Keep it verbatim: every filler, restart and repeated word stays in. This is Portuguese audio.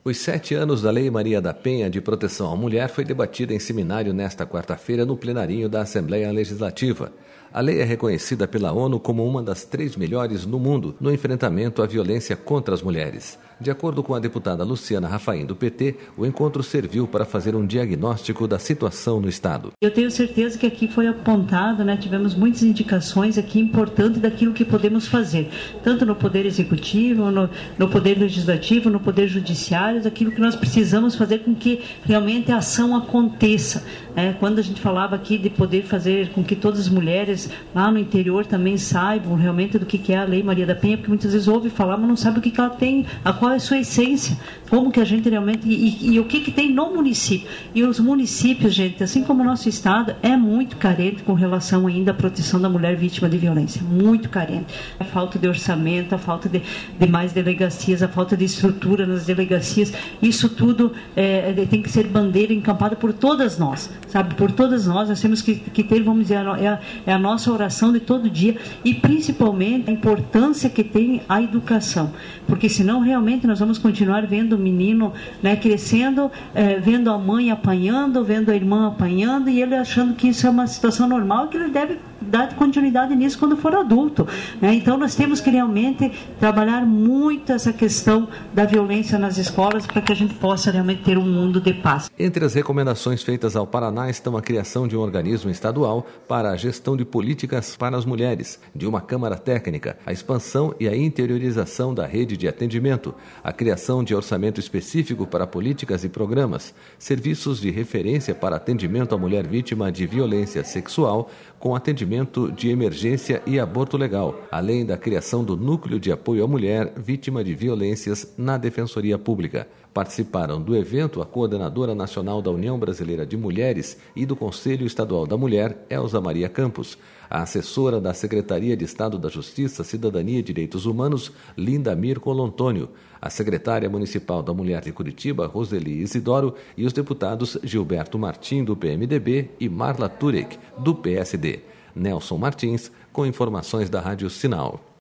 Os sete anos da Lei Maria da Penha de Proteção à Mulher foi debatida em seminário nesta quarta-feira no plenarinho da Assembleia Legislativa. A lei é reconhecida pela ONU como uma das três melhores no mundo no enfrentamento à violência contra as mulheres. De acordo com a deputada Luciana Rafaim, do P T, o encontro serviu para fazer um diagnóstico da situação no Estado. Eu tenho certeza que aqui foi apontado, né, tivemos muitas indicações aqui importantes daquilo que podemos fazer, tanto no Poder Executivo, no, no Poder Legislativo, no Poder Judiciário, daquilo que nós precisamos fazer com que realmente a ação aconteça. É, quando a gente falava aqui de poder fazer com que todas as mulheres lá no interior também saibam realmente do que, que é a Lei Maria da Penha, porque muitas vezes ouve falar, mas não sabe o que, que ela tem, a qual é a sua essência, como que a gente realmente, e, e o que, que tem no município. E os municípios, gente, assim como o nosso estado, é muito carente com relação ainda à proteção da mulher vítima de violência, muito carente. A falta de orçamento, a falta de, de mais delegacias, a falta de estrutura nas delegacias, isso tudo é, tem que ser bandeira encampada por todas nós, sabe, por todas nós, nós temos que, que ter, vamos dizer, é a, é a nossa oração de todo dia, e principalmente a importância que tem a educação, porque senão realmente nós vamos continuar vendo o menino, né, crescendo, é, vendo a mãe apanhando, vendo a irmã apanhando, e ele achando que isso é uma situação normal, que ele deve dar continuidade nisso quando for adulto, né? Então nós temos que realmente trabalhar muito essa questão da violência nas escolas para que a gente possa realmente ter um mundo de paz. Entre as recomendações feitas ao Paraná estão a criação de um organismo estadual para a gestão de políticas para as mulheres, de uma Câmara Técnica, a expansão e a interiorização da rede de atendimento, a criação de orçamento específico para políticas e programas, serviços de referência para atendimento à mulher vítima de violência sexual, com atendimento de emergência e aborto legal, além da criação do Núcleo de Apoio à Mulher Vítima de Violências na Defensoria Pública. Participaram do evento a coordenadora nacional da União Brasileira de Mulheres e do Conselho Estadual da Mulher, Elza Maria Campos, a assessora da Secretaria de Estado da Justiça, Cidadania e Direitos Humanos, Linda Mirko Lontônio, a secretária municipal da Mulher de Curitiba, Roseli Isidoro, e os deputados Gilberto Martim, do P M D B, e Marla Turek, do P S D. Nelson Martins, com informações da Rádio Sinal.